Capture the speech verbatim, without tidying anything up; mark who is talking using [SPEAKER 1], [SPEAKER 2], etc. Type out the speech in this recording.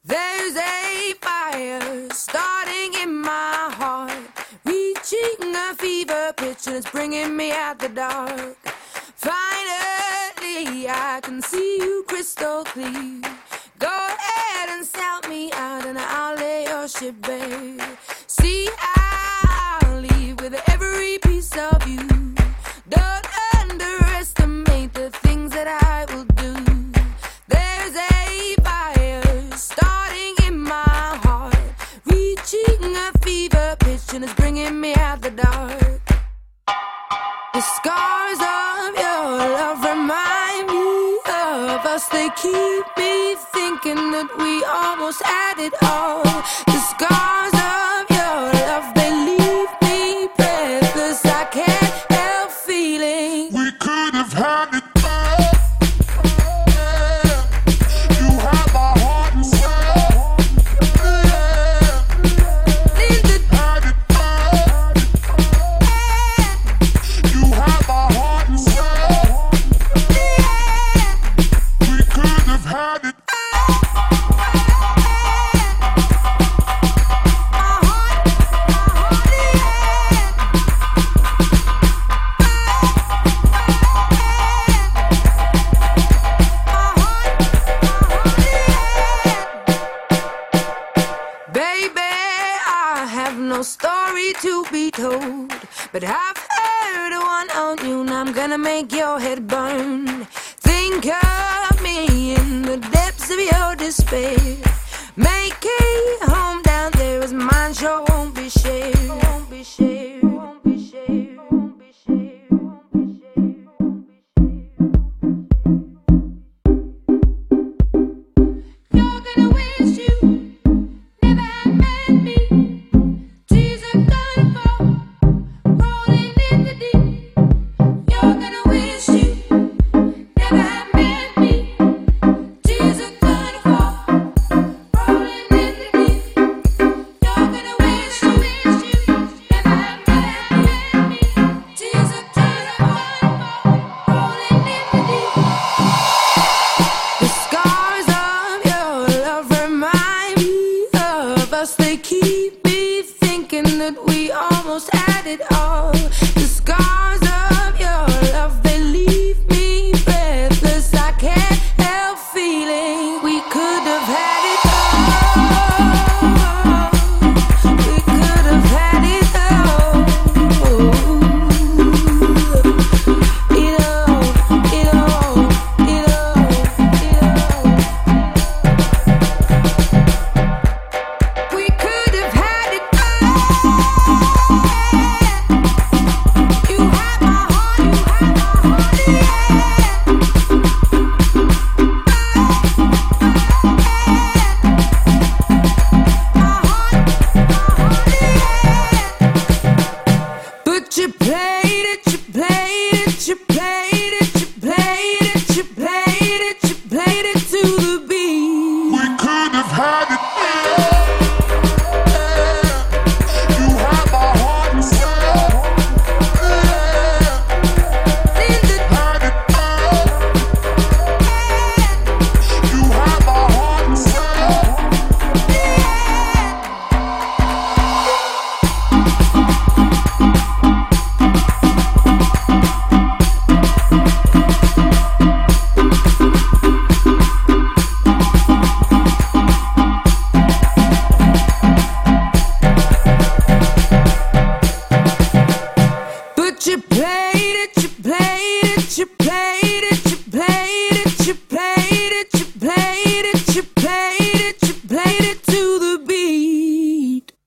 [SPEAKER 1] There's a fire starting in my heart, reaching a fever pitch and it's bringing me out the dark. Finally, I can see you crystal clear. Go ahead and sell me out and I'll lay your ship bare. See, I'll leave with every piece of you. Don't underestimate the things that I will do. There's a fire starting in my heart, reaching a fever pitch and it's bringing me out the dark. The scars of your love remind me of us. They keep me thinking that we almost had it all. The scars of your love, they leave me breathless. I can't help feeling
[SPEAKER 2] we could have had it.
[SPEAKER 1] No story to be told, but I've heard one on you, and I'm gonna make your head burn. Think of me in the depths of your despair. Make a home down there as mine sure won't be shared. Won't be shared, won't be shared, won't be shared, won't be shared, won't be shared. You're gonna wish you never had met me. They keep me thinking that we almost had it all. The scars of your love, they leave me breathless. I can't help feeling we could have had it all. We could have had it all. It all, it all, it all, it all. You played it, you played it, you played it, you played it, you played it, you played it to the beat.
[SPEAKER 2] We could have had it.